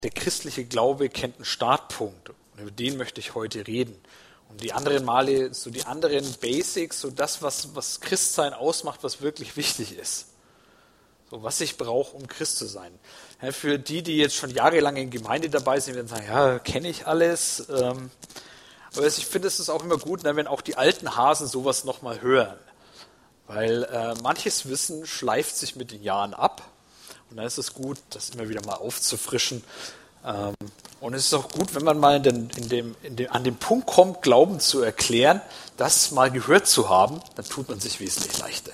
Der christliche Glaube kennt einen Startpunkt und über den möchte ich heute reden. Und die anderen Male, so die anderen Basics, so das, was Christsein ausmacht, was wirklich wichtig ist. So, was ich brauche, um Christ zu sein. Ja, für die jetzt schon jahrelang in Gemeinde dabei sind, werden sagen, ja, kenne ich alles. Aber ich finde, es ist auch immer gut, wenn auch die alten Hasen sowas nochmal hören. Weil manches Wissen schleift sich mit den Jahren ab. Und dann ist es gut, das immer wieder mal aufzufrischen. Und es ist auch gut, wenn man mal an den Punkt kommt, Glauben zu erklären, das mal gehört zu haben, dann tut man sich wesentlich leichter.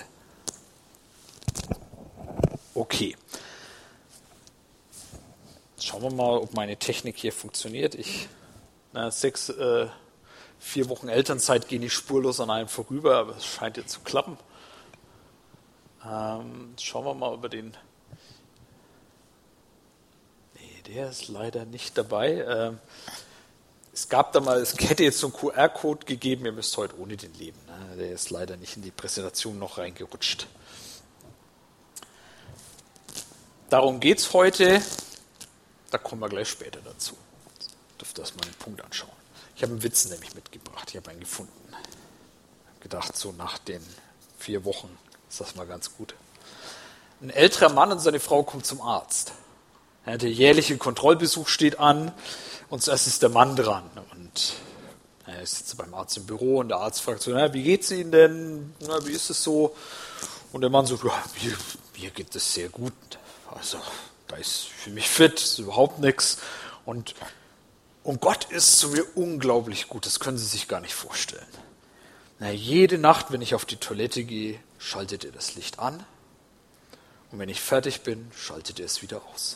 Okay. Schauen wir mal, ob meine Technik hier funktioniert. 4 Wochen Elternzeit gehen nicht spurlos an einem vorüber, aber es scheint jetzt zu klappen. Schauen wir mal über den... Nee, der ist leider nicht dabei. Es hätte jetzt so einen QR-Code gegeben, ihr müsst heute ohne den leben. Ne? Der ist leider nicht in die Präsentation noch reingerutscht. Darum geht es heute. Da kommen wir gleich später dazu. Dürft ihr erst mal einen Punkt anschauen. Ich habe einen Witz nämlich mitgebracht. Ich habe einen gefunden. Ich habe gedacht, so nach den 4 Wochen ist das mal ganz gut. Ein älterer Mann und seine Frau kommen zum Arzt. Der jährliche Kontrollbesuch steht an und zuerst ist der Mann dran. Und er sitzt beim Arzt im Büro und der Arzt fragt so, wie geht's Ihnen denn? Wie ist es so? Und der Mann so, ja, mir geht es sehr gut. Also, da ist für mich fit, ist überhaupt nichts. Und Gott ist zu mir unglaublich gut, das können Sie sich gar nicht vorstellen. Jede Nacht, wenn ich auf die Toilette gehe, schaltet er das Licht an. Und wenn ich fertig bin, schaltet er es wieder aus.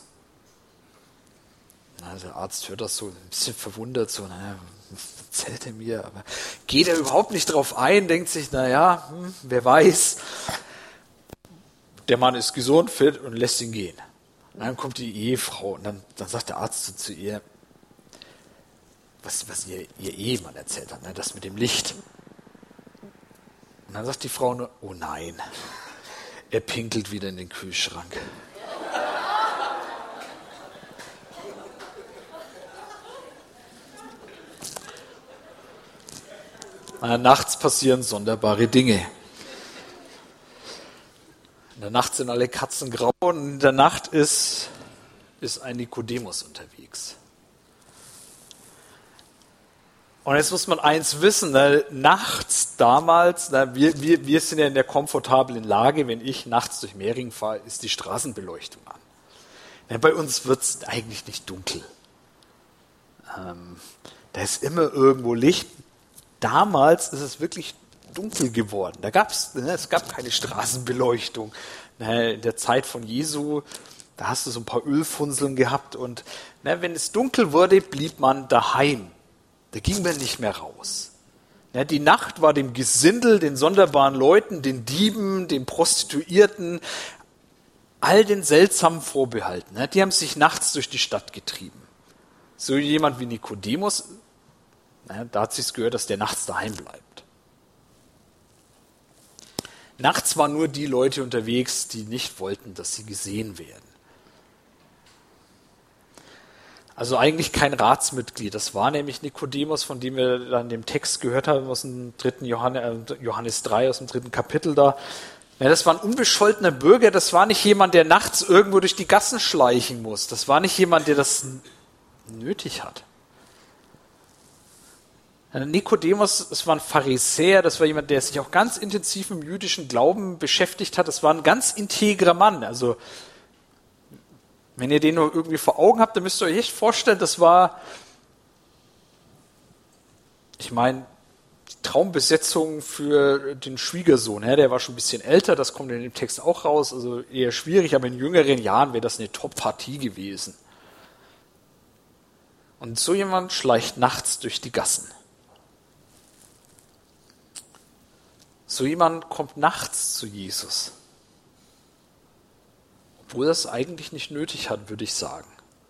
Der Arzt hört das so ein bisschen verwundert, so, was erzählt er mir? Aber geht er überhaupt nicht drauf ein, denkt sich, wer weiß. Der Mann ist gesund, fit und lässt ihn gehen. Und dann kommt die Ehefrau und dann sagt der Arzt so zu ihr, was ihr Ehemann erzählt hat, das mit dem Licht. Und dann sagt die Frau nur, oh nein, er pinkelt wieder in den Kühlschrank. Nachts passieren sonderbare Dinge. In der Nacht sind alle Katzen grau und in der Nacht ist ein Nikodemus unterwegs. Und jetzt muss man eins wissen, nachts damals, wir sind ja in der komfortablen Lage, wenn ich nachts durch Mehring fahre, ist die Straßenbeleuchtung an. Bei uns wird es eigentlich nicht dunkel. Da ist immer irgendwo Licht. Damals ist es wirklich dunkel geworden. Es gab keine Straßenbeleuchtung. In der Zeit von Jesu, da hast du so ein paar Ölfunzeln gehabt und wenn es dunkel wurde, blieb man daheim. Da ging man nicht mehr raus. Die Nacht war dem Gesindel, den sonderbaren Leuten, den Dieben, den Prostituierten, all den Seltsamen vorbehalten. Die haben sich nachts durch die Stadt getrieben. So jemand wie Nikodemus, da hat sich's gehört, dass der nachts daheim bleibt. Nachts waren nur die Leute unterwegs, die nicht wollten, dass sie gesehen werden. Also eigentlich kein Ratsmitglied. Das war nämlich Nikodemus, von dem wir dann dem Text gehört haben, aus dem 3. Johannes 3, aus dem 3. Kapitel da. Das war ein unbescholtener Bürger, das war nicht jemand, der nachts irgendwo durch die Gassen schleichen muss. Das war nicht jemand, der das nötig hat. Nikodemus, das war ein Pharisäer, das war jemand, der sich auch ganz intensiv im jüdischen Glauben beschäftigt hat. Das war ein ganz integrer Mann. Also wenn ihr den nur irgendwie vor Augen habt, dann müsst ihr euch echt vorstellen, das war, die Traumbesetzung für den Schwiegersohn. Der war schon ein bisschen älter, das kommt in dem Text auch raus, also eher schwierig, aber in jüngeren Jahren wäre das eine Top-Partie gewesen. Und so jemand schleicht nachts durch die Gassen. So jemand kommt nachts zu Jesus. Obwohl er es eigentlich nicht nötig hat, würde ich sagen.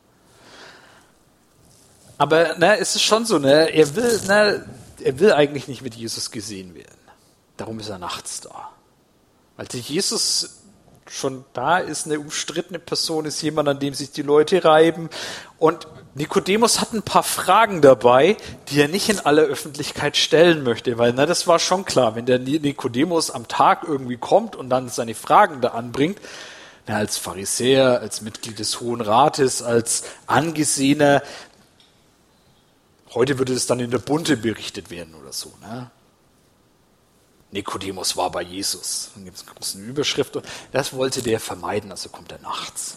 Aber es ist schon so, er will eigentlich nicht mit Jesus gesehen werden. Darum ist er nachts da. Weil Jesus schon da ist eine umstrittene Person, ist jemand, an dem sich die Leute reiben. Und Nikodemus hat ein paar Fragen dabei, die er nicht in aller Öffentlichkeit stellen möchte, weil das war schon klar, wenn der Nikodemus am Tag irgendwie kommt und dann seine Fragen da anbringt, als Pharisäer, als Mitglied des Hohen Rates, als Angesehener, heute würde es dann in der Bunte berichtet werden oder so. Ne? Nikodemus war bei Jesus. Dann gibt es eine große Überschrift. Das wollte der vermeiden, also kommt er nachts.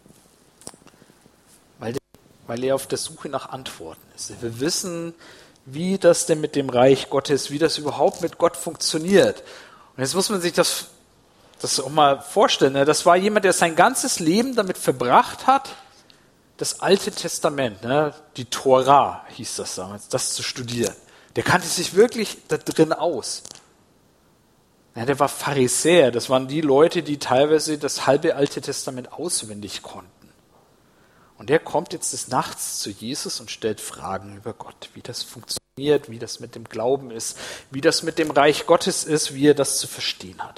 Weil er auf der Suche nach Antworten ist. Wir wissen, wie das denn mit dem Reich Gottes, wie das überhaupt mit Gott funktioniert. Und jetzt muss man sich das auch mal vorstellen. Ne? Das war jemand, der sein ganzes Leben damit verbracht hat, das Alte Testament, ne? Die Tora hieß das damals, das zu studieren. Der kannte sich wirklich da drin aus. Ja, der war Pharisäer, das waren die Leute, die teilweise das halbe Alte Testament auswendig konnten. Und der kommt jetzt des Nachts zu Jesus und stellt Fragen über Gott, wie das funktioniert, wie das mit dem Glauben ist, wie das mit dem Reich Gottes ist, wie er das zu verstehen hat.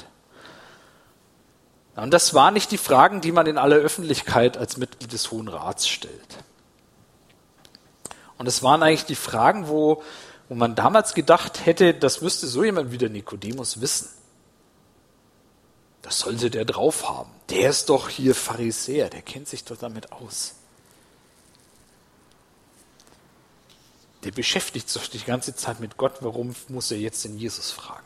Und das waren nicht die Fragen, die man in aller Öffentlichkeit als Mitglied des Hohen Rats stellt. Und es waren eigentlich die Fragen, wo man damals gedacht hätte, das müsste so jemand wie der Nikodemus wissen. Das sollte der drauf haben. Der ist doch hier Pharisäer, der kennt sich doch damit aus. Der beschäftigt sich die ganze Zeit mit Gott, warum muss er jetzt den Jesus fragen?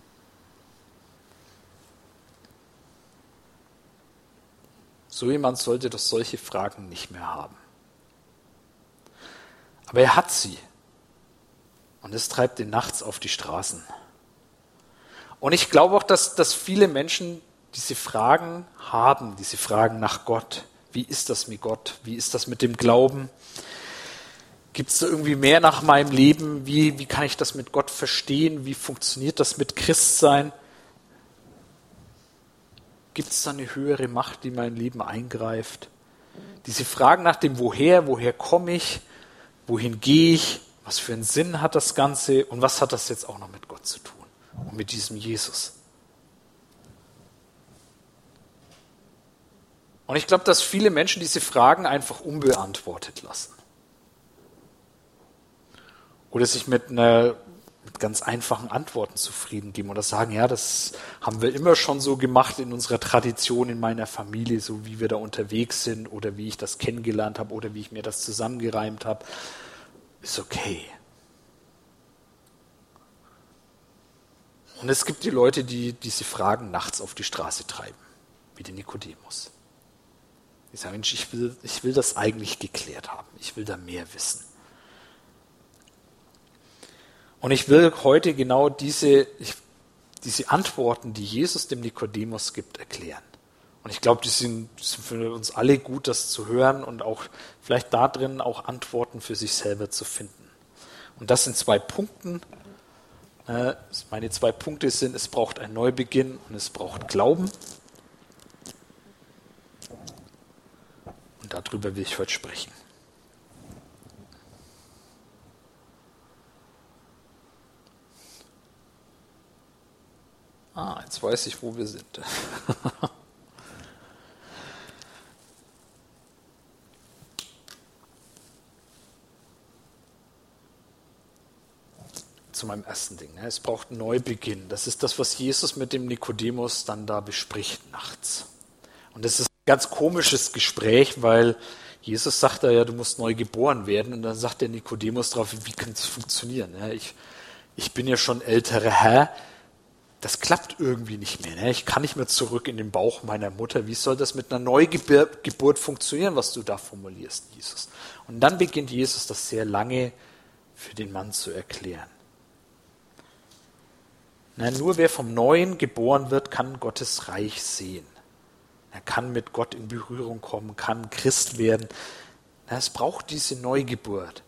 So jemand sollte doch solche Fragen nicht mehr haben. Aber er hat sie. Und es treibt ihn nachts auf die Straßen. Und ich glaube auch, dass viele Menschen diese Fragen haben, diese Fragen nach Gott. Wie ist das mit Gott? Wie ist das mit dem Glauben? Gibt es da irgendwie mehr nach meinem Leben? Wie kann ich das mit Gott verstehen? Wie funktioniert das mit Christsein? Gibt es da eine höhere Macht, die mein Leben eingreift? Diese Fragen nach dem woher komme ich, wohin gehe ich, was für einen Sinn hat das Ganze und was hat das jetzt auch noch mit Gott zu tun und mit diesem Jesus? Und ich glaube, dass viele Menschen diese Fragen einfach unbeantwortet lassen. Oder sich mit ganz einfachen Antworten zufrieden geben oder sagen, ja, das haben wir immer schon so gemacht in unserer Tradition, in meiner Familie, so wie wir da unterwegs sind oder wie ich das kennengelernt habe oder wie ich mir das zusammengereimt habe. Ist okay. Und es gibt die Leute, die diese Fragen nachts auf die Straße treiben, wie der Nikodemus. Die sagen, Mensch, ich will das eigentlich geklärt haben. Ich will da mehr wissen. Und ich will heute genau diese Antworten, die Jesus dem Nikodemus gibt, erklären. Und ich glaube, die sind für uns alle gut, das zu hören und auch vielleicht da drin auch Antworten für sich selber zu finden. Und das sind 2 Punkte. Meine 2 Punkte sind, es braucht einen Neubeginn und es braucht Glauben. Und darüber will ich heute sprechen. Jetzt weiß ich, wo wir sind. Zu meinem ersten Ding. Es braucht einen Neubeginn. Das ist das, was Jesus mit dem Nikodemus dann da bespricht nachts. Und das ist ein ganz komisches Gespräch, weil Jesus sagt da ja, du musst neu geboren werden. Und dann sagt der Nikodemus drauf, wie kann das funktionieren? Ich bin ja schon älterer Herr. Das klappt irgendwie nicht mehr. Ich kann nicht mehr zurück in den Bauch meiner Mutter. Wie soll das mit einer Neugeburt funktionieren, was du da formulierst, Jesus? Und dann beginnt Jesus das sehr lange für den Mann zu erklären. Nur wer vom Neuen geboren wird, kann Gottes Reich sehen. Er kann mit Gott in Berührung kommen, kann Christ werden. Es braucht diese Neugeburt.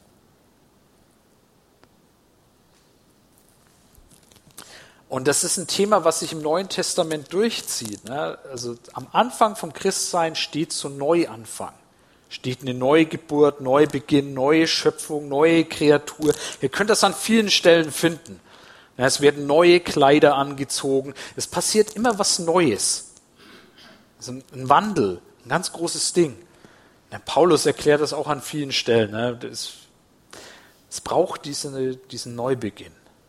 Und das ist ein Thema, was sich im Neuen Testament durchzieht. Also am Anfang vom Christsein steht so Neuanfang. Steht eine Neugeburt, Neubeginn, neue Schöpfung, neue Kreatur. Ihr könnt das an vielen Stellen finden. Es werden neue Kleider angezogen. Es passiert immer was Neues. Das ist ein Wandel, ein ganz großes Ding. Ja, Paulus erklärt das auch an vielen Stellen. Ne? Es braucht diesen Neubeginn.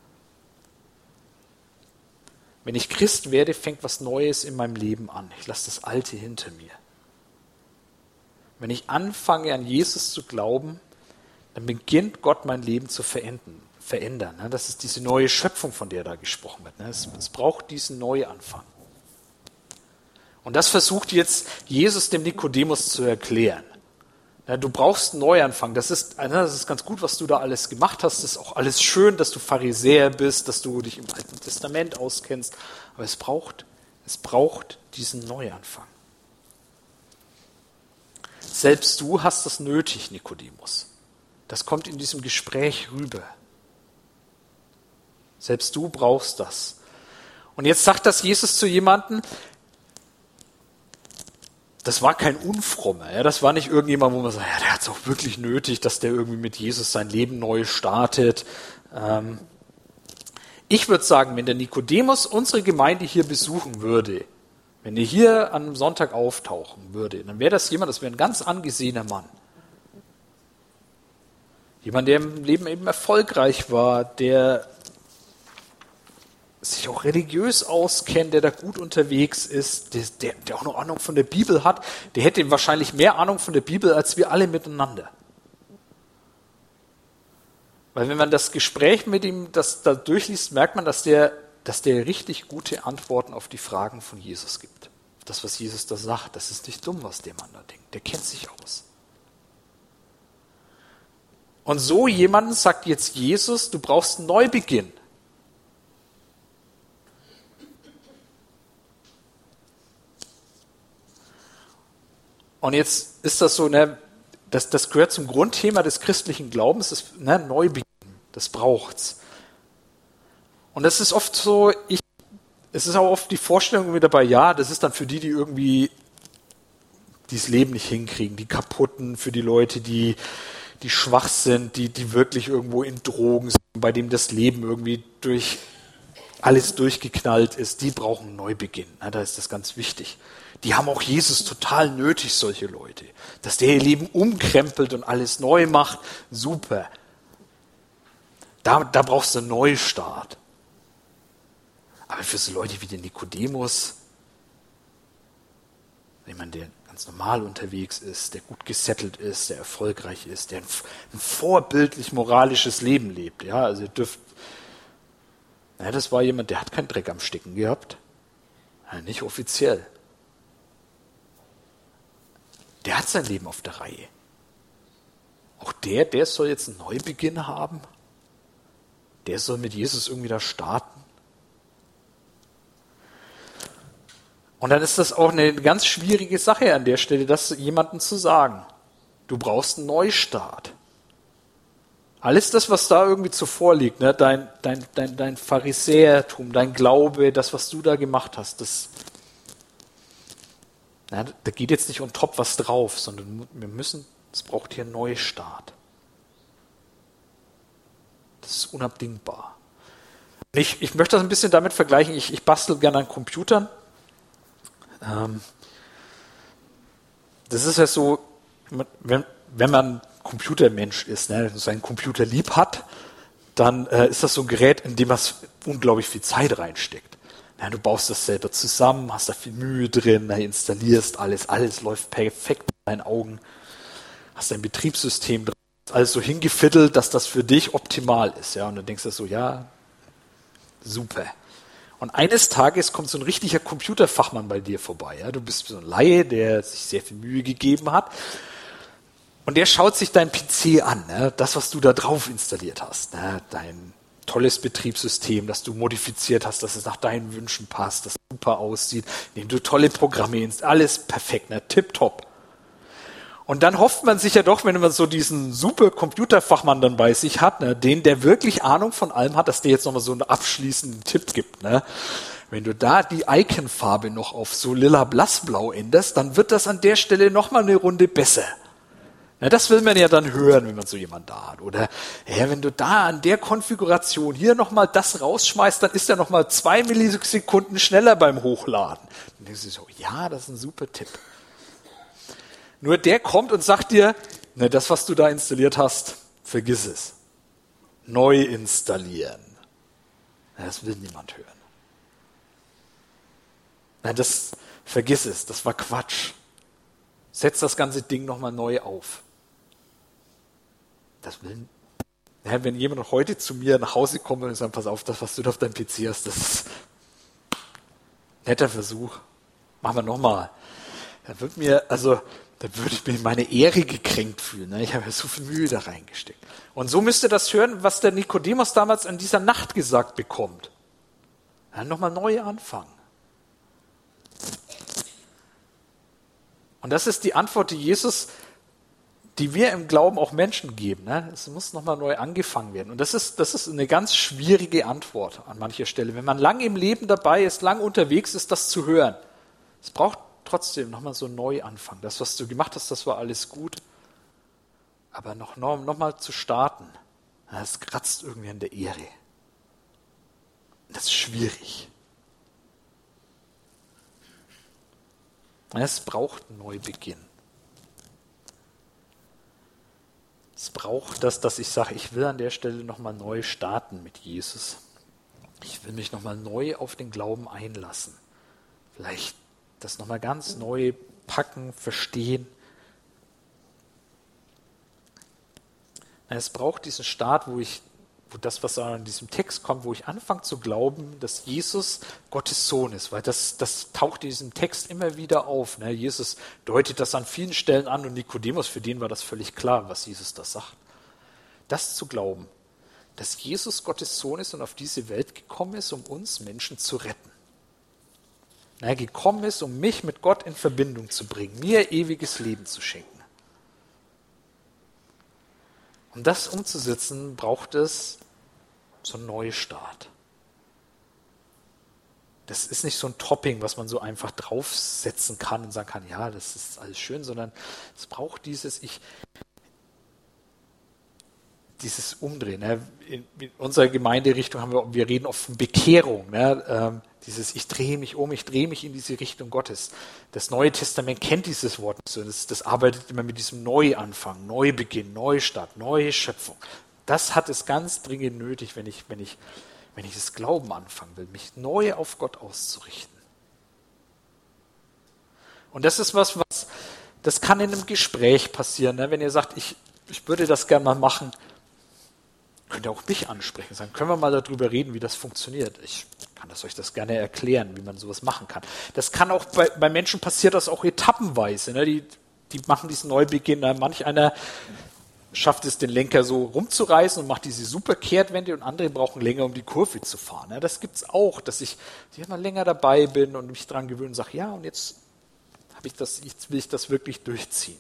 Wenn ich Christ werde, fängt was Neues in meinem Leben an. Ich lasse das Alte hinter mir. Wenn ich anfange, an Jesus zu glauben, dann beginnt Gott mein Leben zu verändern. Ne? Das ist diese neue Schöpfung, von der da gesprochen wird. Ne? Es braucht diesen Neuanfang. Und das versucht jetzt Jesus dem Nikodemus zu erklären. Ja, du brauchst einen Neuanfang. Das ist ganz gut, was du da alles gemacht hast. Das ist auch alles schön, dass du Pharisäer bist, dass du dich im Alten Testament auskennst. Aber es braucht diesen Neuanfang. Selbst du hast das nötig, Nikodemus. Das kommt in diesem Gespräch rüber. Selbst du brauchst das. Und jetzt sagt das Jesus zu jemandem, das war kein Unfrommer, ja, das war nicht irgendjemand, wo man sagt, ja, der hat es auch wirklich nötig, dass der irgendwie mit Jesus sein Leben neu startet. Ich würde sagen, wenn der Nikodemus unsere Gemeinde hier besuchen würde, wenn er hier am Sonntag auftauchen würde, dann wäre das ein ganz angesehener Mann. Jemand, der im Leben eben erfolgreich war, der sich auch religiös auskennt, der da gut unterwegs ist, der auch noch Ahnung von der Bibel hat, der hätte wahrscheinlich mehr Ahnung von der Bibel als wir alle miteinander. Weil wenn man das Gespräch mit ihm da durchliest, merkt man, dass der richtig gute Antworten auf die Fragen von Jesus gibt. Das, was Jesus da sagt, das ist nicht dumm, was der Mann da denkt. Der kennt sich aus. Und so jemanden sagt jetzt Jesus, du brauchst einen Neubeginn. Und jetzt ist das so, das gehört zum Grundthema des christlichen Glaubens, das Neubeginn, das braucht's. Und das ist oft so, es ist auch oft die Vorstellung irgendwie dabei, ja, das ist dann für die irgendwie das Leben nicht hinkriegen, die Kaputten, für die Leute, die schwach sind, die wirklich irgendwo in Drogen sind, bei dem das Leben irgendwie durch alles durchgeknallt ist, die brauchen einen Neubeginn. Da ist das ganz wichtig. Die haben auch Jesus total nötig, solche Leute. Dass der ihr Leben umkrempelt und alles neu macht, super. Da brauchst du einen Neustart. Aber für so Leute wie den Nikodemus, jemand, der ganz normal unterwegs ist, der gut gesettelt ist, der erfolgreich ist, der ein vorbildlich moralisches Leben lebt. Ja, also das war jemand, der hat keinen Dreck am Stecken gehabt. Ja, nicht offiziell. Der hat sein Leben auf der Reihe. Auch der soll jetzt einen Neubeginn haben. Der soll mit Jesus irgendwie da starten. Und dann ist das auch eine ganz schwierige Sache an der Stelle, das jemandem zu sagen. Du brauchst einen Neustart. Alles das, was da irgendwie zuvor liegt, ne, dein Pharisäertum, dein Glaube, das, was du da gemacht hast, da geht jetzt nicht on top was drauf, sondern es braucht hier einen Neustart. Das ist unabdingbar. Ich möchte das ein bisschen damit vergleichen, ich bastel gerne an Computern. Das ist ja so, wenn man Computermensch ist, seinen Computer lieb hat, dann ist das so ein Gerät, in dem man unglaublich viel Zeit reinsteckt. Du baust das selber zusammen, hast da viel Mühe drin, installierst alles läuft perfekt mit deinen Augen, hast dein Betriebssystem drin, alles so hingefiddelt, dass das für dich optimal ist. Ja? Und dann denkst du so, ja, super. Und eines Tages kommt so ein richtiger Computerfachmann bei dir vorbei. Ja? Du bist so ein Laie, der sich sehr viel Mühe gegeben hat. Und der schaut sich dein PC an, ne? Das, was du da drauf installiert hast. Ne? Dein tolles Betriebssystem, das du modifiziert hast, dass es nach deinen Wünschen passt, das super aussieht, indem du tolle Programme installierst, alles perfekt, ne? Tipptopp. Und dann hofft man sich ja doch, wenn man so diesen super Computerfachmann dann bei sich hat, ne? Der wirklich Ahnung von allem hat, dass der jetzt nochmal so einen abschließenden Tipp gibt. Ne? Wenn du da die Icon-Farbe noch auf so lila blassblau änderst, dann wird das an der Stelle nochmal eine Runde besser. Ja, das will man ja dann hören, wenn man so jemanden da hat. Oder ja, wenn du da an der Konfiguration hier nochmal das rausschmeißt, dann ist er nochmal 2 Millisekunden schneller beim Hochladen. Dann denkst du so, ja, das ist ein super Tipp. Nur der kommt und sagt dir, ne, das, was du da installiert hast, vergiss es. Neu installieren. Ja, das will niemand hören. Nein, vergiss es, das war Quatsch. Setz das ganze Ding nochmal neu auf. Ja, wenn jemand heute zu mir nach Hause kommt und sagt, pass auf, das, was du da auf deinem PC hast, das ist ein netter Versuch. Machen wir nochmal. Da würde ich mich in meine Ehre gekränkt fühlen. Ne? Ich habe ja so viel Mühe da reingesteckt. Und so müsst ihr das hören, was der Nikodemus damals an dieser Nacht gesagt bekommt. Ja, nochmal neu anfangen. Und das ist die Antwort, die wir im Glauben auch Menschen geben. Ne? Es muss nochmal neu angefangen werden. Und das ist eine ganz schwierige Antwort an mancher Stelle. Wenn man lang im Leben dabei ist, lang unterwegs ist, das zu hören. Es braucht trotzdem nochmal so einen Neuanfang. Das, was du gemacht hast, das war alles gut. Aber noch mal zu starten, das kratzt irgendwie an der Ehre. Das ist schwierig. Es braucht einen Neubeginn. Es braucht das, dass ich sage, ich will an der Stelle nochmal neu starten mit Jesus. Ich will mich nochmal neu auf den Glauben einlassen. Vielleicht das nochmal ganz neu packen, verstehen. Es braucht diesen Start, wo das, was an diesem Text kommt, wo ich anfange zu glauben, dass Jesus Gottes Sohn ist, weil das taucht in diesem Text immer wieder auf. Ne? Jesus deutet das an vielen Stellen an und Nikodemus, für den war das völlig klar, was Jesus da sagt. Das zu glauben, dass Jesus Gottes Sohn ist und auf diese Welt gekommen ist, um uns Menschen zu retten. Er gekommen ist, um mich mit Gott in Verbindung zu bringen, mir ewiges Leben zu schenken. Um das umzusetzen, braucht es so einen Neustart. Das ist nicht so ein Topping, was man so einfach draufsetzen kann und sagen kann, ja, das ist alles schön, sondern es braucht dieses Umdrehen. Ne? In unserer Gemeinderichtung wir reden oft von Bekehrung. Ne? Ich drehe mich um, ich drehe mich in diese Richtung Gottes. Das Neue Testament kennt dieses Wort nicht so. Das arbeitet immer mit diesem Neuanfang, Neubeginn, Neustart, neue Schöpfung. Das hat es ganz dringend nötig, wenn ich das Glauben anfangen will, mich neu auf Gott auszurichten. Und das ist das kann in einem Gespräch passieren. Ne? Wenn ihr sagt, ich würde das gerne mal machen, könnt ihr auch mich ansprechen. Sagen, können wir mal darüber reden, wie das funktioniert. Ich kann euch das gerne erklären, wie man sowas machen kann. Das kann auch bei Menschen passiert das auch etappenweise. Ne? Die machen diesen Neubeginn. Ne? Manch einer schafft es, den Lenker so rumzureißen und macht diese super Kehrtwende und andere brauchen länger, um die Kurve zu fahren. Ne? Das gibt es auch, dass ich mal länger dabei bin und mich daran gewöhne und sage, ja, und jetzt will ich das wirklich durchziehen.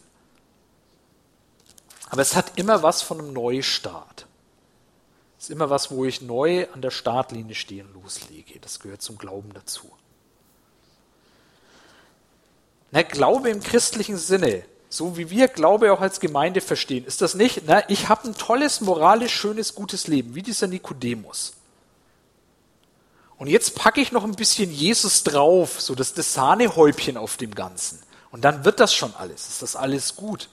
Aber es hat immer was von einem Neustart. Es ist immer was, wo ich neu an der Startlinie stehe und loslege. Das gehört zum Glauben dazu. Glaube im christlichen Sinne, so wie wir Glaube auch als Gemeinde verstehen, ist das nicht, ich habe ein tolles, moralisch schönes, gutes Leben, wie dieser Nikodemus. Und jetzt packe ich noch ein bisschen Jesus drauf, so das Sahnehäubchen auf dem Ganzen. Und dann wird das schon alles, ist das alles gut.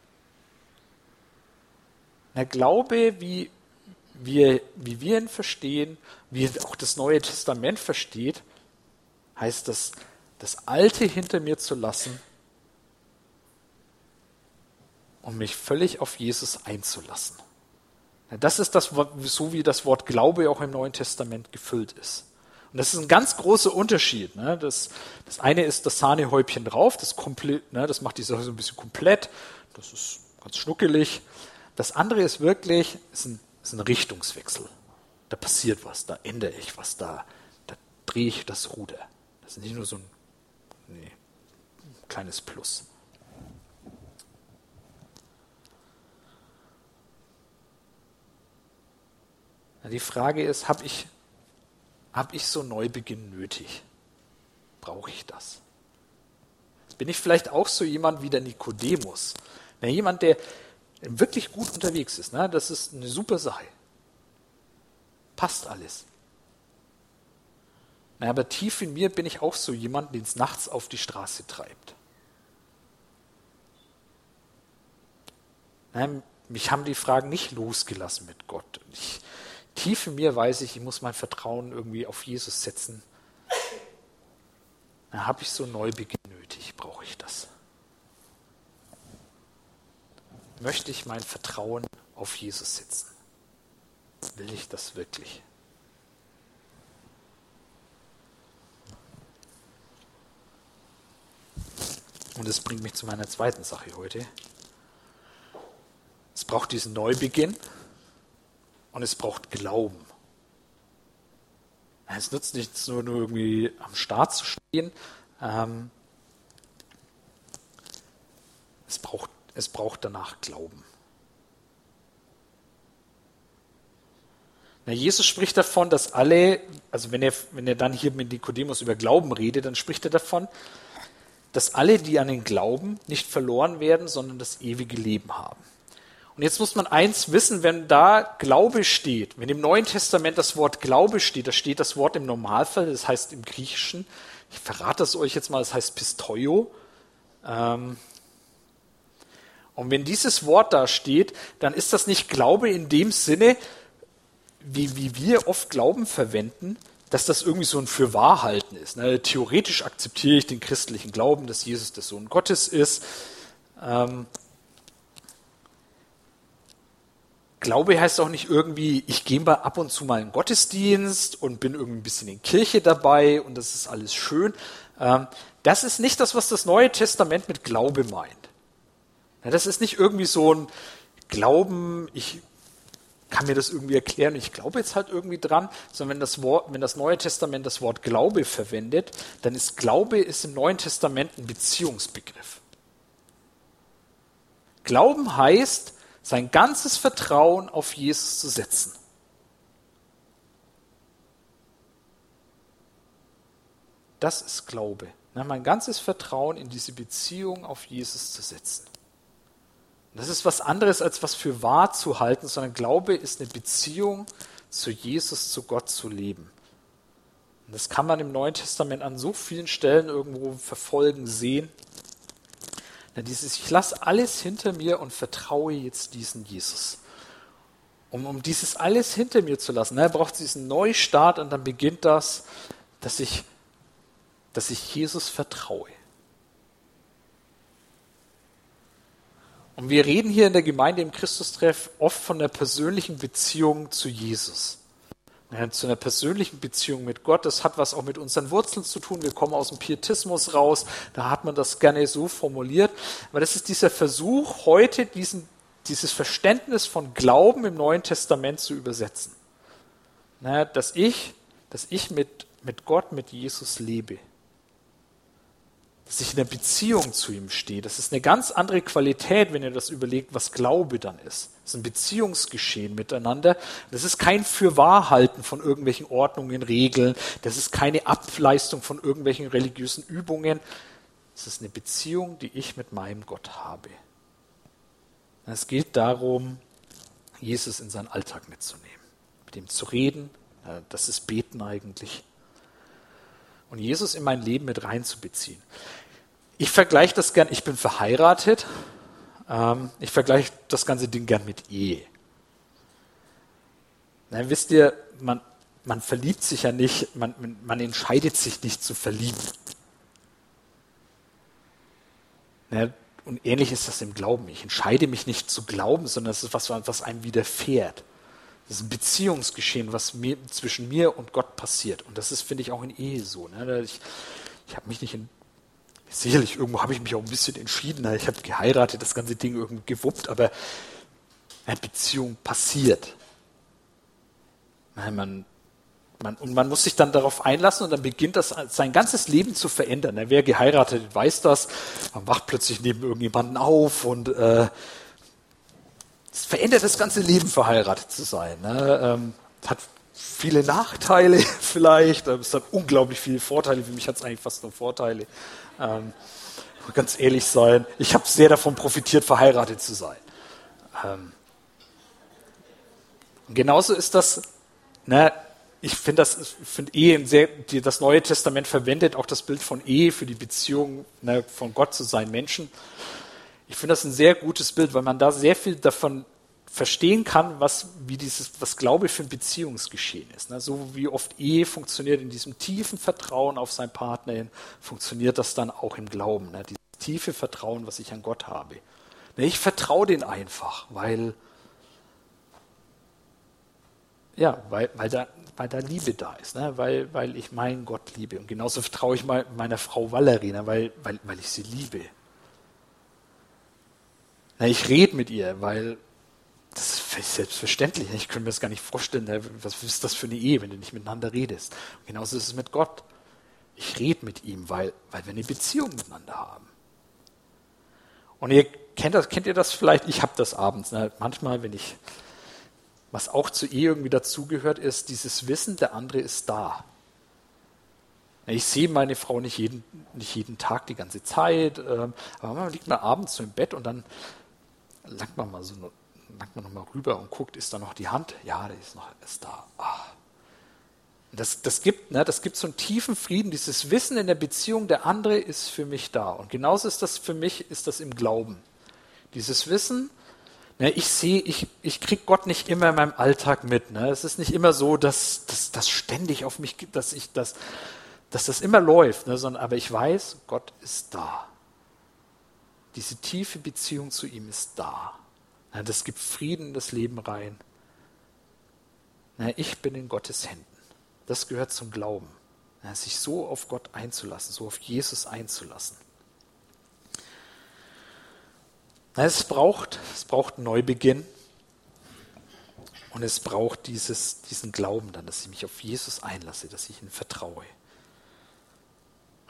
Glaube, wie wir ihn verstehen, wie auch das Neue Testament versteht, heißt das Alte hinter mir zu lassen und mich völlig auf Jesus einzulassen. Das ist so wie das Wort Glaube auch im Neuen Testament gefüllt ist. Und das ist ein ganz großer Unterschied. Das eine ist das Sahnehäubchen drauf, das macht die Sache so ein bisschen komplett, das ist ganz schnuckelig. Das andere ist wirklich, ist ein Richtungswechsel. Da passiert was, da ändere ich was, da drehe ich das Ruder. Das ist nicht nur so ein kleines Plus. Die Frage ist, habe ich so einen Neubeginn nötig? Brauche ich das? Bin ich vielleicht auch so jemand wie der Nikodemus, Na, jemand, der wirklich gut unterwegs ist, ne, das ist eine super Sache. Passt alles. Na, aber tief in mir bin ich auch so jemand, den es nachts auf die Straße treibt. Na, mich haben die Fragen nicht losgelassen mit Gott. Tief in mir weiß ich muss mein Vertrauen irgendwie auf Jesus setzen. Dann habe ich so einen Neubeginn nötig, brauche ich das. Möchte ich mein Vertrauen auf Jesus setzen? Will ich das wirklich? Und das bringt mich zu meiner zweiten Sache heute. Es braucht diesen Neubeginn und es braucht Glauben. Es nützt nichts, nur irgendwie am Start zu stehen. Es braucht danach Glauben. Na, Jesus spricht davon, dass alle, also wenn er dann hier mit Nikodemus über Glauben redet, dann spricht er davon, dass alle, die an ihn glauben, nicht verloren werden, sondern das ewige Leben haben. Und jetzt muss man eins wissen, wenn da Glaube steht, wenn im Neuen Testament das Wort Glaube steht, da steht das Wort im Normalfall, das heißt im Griechischen, ich verrate das euch jetzt mal, das heißt Pistoio. Und wenn dieses Wort da steht, dann ist das nicht Glaube in dem Sinne, wie wir oft Glauben verwenden, dass das irgendwie so ein Fürwahrhalten ist. Ne? Theoretisch akzeptiere ich den christlichen Glauben, dass Jesus der Sohn Gottes ist. Glaube heißt auch nicht irgendwie, ich gehe mal ab und zu mal in den Gottesdienst und bin irgendwie ein bisschen in Kirche dabei und das ist alles schön. Das ist nicht das, was das Neue Testament mit Glaube meint. Ja, das ist nicht irgendwie so ein Glauben, ich kann mir das irgendwie erklären, ich glaube jetzt halt irgendwie dran, sondern wenn das Neue Testament das Wort Glaube verwendet, dann ist Glaube im Neuen Testament ein Beziehungsbegriff. Glauben heißt, sein ganzes Vertrauen auf Jesus zu setzen. Das ist Glaube. Mein ganzes Vertrauen in diese Beziehung auf Jesus zu setzen. Das ist was anderes, als was für wahr zu halten, sondern Glaube ist eine Beziehung zu Jesus, zu Gott zu leben. Und das kann man im Neuen Testament an so vielen Stellen irgendwo verfolgen, sehen. Ich lasse alles hinter mir und vertraue jetzt diesen Jesus. Um dieses alles hinter mir zu lassen, braucht es diesen Neustart und dann beginnt das, dass ich Jesus vertraue. Und wir reden hier in der Gemeinde im Christustreff oft von der persönlichen Beziehung zu Jesus. Zu einer persönlichen Beziehung mit Gott. Das hat was auch mit unseren Wurzeln zu tun. Wir kommen aus dem Pietismus raus. Da hat man das gerne so formuliert. Aber das ist dieser Versuch, heute dieses Verständnis von Glauben im Neuen Testament zu übersetzen. Dass ich mit Gott, mit Jesus lebe. Dass ich in einer Beziehung zu ihm stehe. Das ist eine ganz andere Qualität, wenn ihr das überlegt, was Glaube dann ist. Das ist ein Beziehungsgeschehen miteinander. Das ist kein Fürwahrhalten von irgendwelchen Ordnungen, Regeln. Das ist keine Ableistung von irgendwelchen religiösen Übungen. Es ist eine Beziehung, die ich mit meinem Gott habe. Es geht darum, Jesus in seinen Alltag mitzunehmen, mit ihm zu reden. Das ist Beten eigentlich. Und Jesus in mein Leben mit reinzubeziehen. Ich vergleiche das gern, ich bin verheiratet, ich vergleiche das ganze Ding gern mit Ehe. Wisst ihr, man verliebt sich ja nicht, man entscheidet sich nicht zu verlieben. Und ähnlich ist das im Glauben. Ich entscheide mich nicht zu glauben, sondern es ist was einem widerfährt. Das ist ein Beziehungsgeschehen, was zwischen mir und Gott passiert. Und das ist, finde ich, auch in Ehe so. Ich habe mich nicht sicherlich, irgendwo habe ich mich auch ein bisschen entschieden. Ich habe geheiratet, das ganze Ding irgendwie gewuppt, aber eine Beziehung passiert. Man muss sich dann darauf einlassen und dann beginnt das sein ganzes Leben zu verändern. Wer geheiratet weiß das, man wacht plötzlich neben irgendjemanden auf und es verändert das ganze Leben, verheiratet zu sein. Hat viele Nachteile vielleicht, es hat unglaublich viele Vorteile. Für mich hat es eigentlich fast nur Vorteile. ganz ehrlich sein, ich habe sehr davon profitiert, verheiratet zu sein. Und genauso ist das, ne, ich finde Ehe das Neue Testament verwendet auch das Bild von Ehe für die Beziehung, ne, von Gott zu seinen Menschen. Ich finde das ein sehr gutes Bild, weil man da sehr viel davon verstehen kann, was Glaube für ein Beziehungsgeschehen ist. Ne? So wie oft Ehe funktioniert in diesem tiefen Vertrauen auf seinen Partner hin, funktioniert das dann auch im Glauben. Ne? Dieses tiefe Vertrauen, was ich an Gott habe. Ne, ich vertraue den einfach, weil da Liebe da ist, ne? weil ich meinen Gott liebe. Und genauso vertraue ich meiner Frau Valerie, ne? weil ich sie liebe. Ne, ich rede mit ihr, weil das ist völlig selbstverständlich. Ich könnte mir das gar nicht vorstellen, ne? Was ist das für eine Ehe, wenn du nicht miteinander redest. Und genauso ist es mit Gott. Ich rede mit ihm, weil wir eine Beziehung miteinander haben. Und kennt ihr das vielleicht? Ich habe das abends. Ne? Manchmal, was auch zur Ehe irgendwie dazugehört, ist dieses Wissen, der andere ist da. Ich sehe meine Frau nicht jeden Tag die ganze Zeit, aber manchmal liegt man abends so im Bett und dann langt man noch mal rüber und guckt, ist da noch die Hand? Ja, die ist da. Ah. Das gibt so einen tiefen Frieden, dieses Wissen in der Beziehung, der andere ist für mich da. Und genauso ist das für mich, ist das im Glauben. Dieses Wissen, ne, ich kriege Gott nicht immer in meinem Alltag mit. Ne? Es ist nicht immer so, dass das ständig auf mich gibt, dass das immer läuft, ne? Aber ich weiß, Gott ist da. Diese tiefe Beziehung zu ihm ist da. Ne? Das gibt Frieden in das Leben rein. Ne? Ich bin in Gottes Händen. Das gehört zum Glauben. Ne? Sich so auf Gott einzulassen, so auf Jesus einzulassen. Es braucht einen Neubeginn und es braucht diesen Glauben dann, dass ich mich auf Jesus einlasse, dass ich ihm vertraue. Und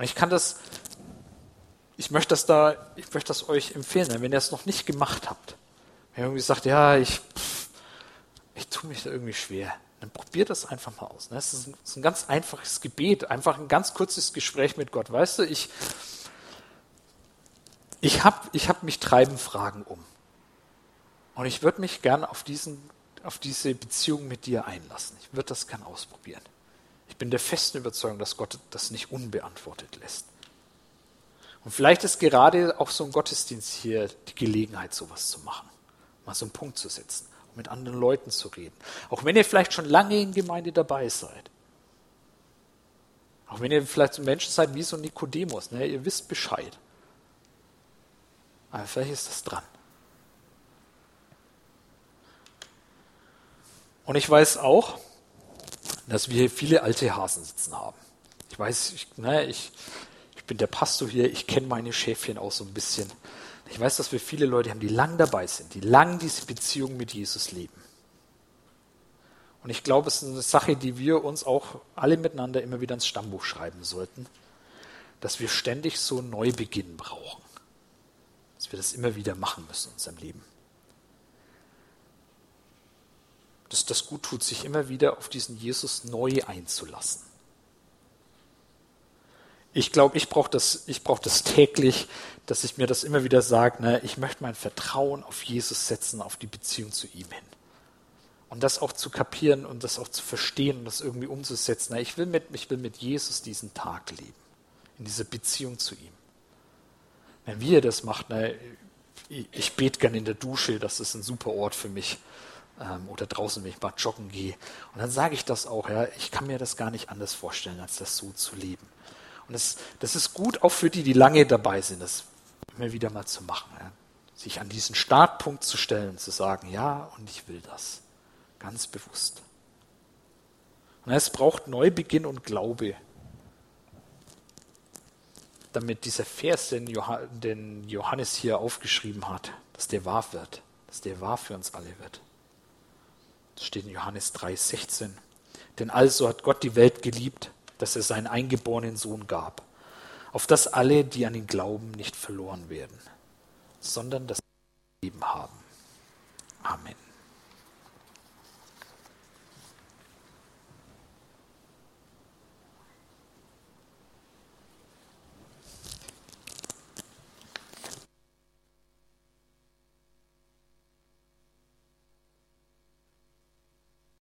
ich möchte das euch empfehlen, wenn ihr es noch nicht gemacht habt. Wenn ihr irgendwie sagt, ja, ich tue mich da irgendwie schwer, dann probiert das einfach mal aus. Es ist ein ganz einfaches Gebet, einfach ein ganz kurzes Gespräch mit Gott. Weißt du, ich hab mich treiben Fragen um. Und ich würde mich gern auf diese Beziehung mit dir einlassen. Ich würde das gern ausprobieren. Ich bin der festen Überzeugung, dass Gott das nicht unbeantwortet lässt. Und vielleicht ist gerade auch so ein Gottesdienst hier die Gelegenheit, sowas zu machen. Mal so einen Punkt zu setzen, um mit anderen Leuten zu reden. Auch wenn ihr vielleicht schon lange in Gemeinde dabei seid. Auch wenn ihr vielleicht so Menschen seid wie so Nikodemus. Ne? Ihr wisst Bescheid. Aber vielleicht ist das dran. Und ich weiß auch, dass wir hier viele alte Hasen sitzen haben. Ich weiß, ich bin der Pastor hier, ich kenne meine Schäfchen auch so ein bisschen. Ich weiß, dass wir viele Leute haben, die lang dabei sind, die lang diese Beziehung mit Jesus leben. Und ich glaube, es ist eine Sache, die wir uns auch alle miteinander immer wieder ins Stammbuch schreiben sollten, dass wir ständig so einen Neubeginn brauchen. Dass wir das immer wieder machen müssen in unserem Leben. Dass das gut tut, sich immer wieder auf diesen Jesus neu einzulassen. Ich glaube, ich brauche das täglich, dass ich mir das immer wieder sage, ne, ich möchte mein Vertrauen auf Jesus setzen, auf die Beziehung zu ihm hin. Und das auch zu kapieren und das auch zu verstehen und das irgendwie umzusetzen. Ne, ich will mit Jesus diesen Tag leben, in dieser Beziehung zu ihm. Wenn ihr das macht, ne, ich bete gern in der Dusche, das ist ein super Ort für mich. Oder draußen, wenn ich mal joggen gehe. Und dann sage ich das auch, ja, ich kann mir das gar nicht anders vorstellen, als das so zu leben. Und das ist gut auch für die lange dabei sind, das immer wieder mal zu machen. Ja. Sich an diesen Startpunkt zu stellen und zu sagen, ja, und ich will das. Ganz bewusst. Und es braucht Neubeginn und Glaube, damit dieser Vers, den Johannes hier aufgeschrieben hat, dass der wahr wird, dass der wahr für uns alle wird. Das steht in Johannes 3,16. Denn also hat Gott die Welt geliebt, dass er seinen eingeborenen Sohn gab, auf dass alle, die an ihn glauben, nicht verloren werden, sondern das Leben haben. Amen.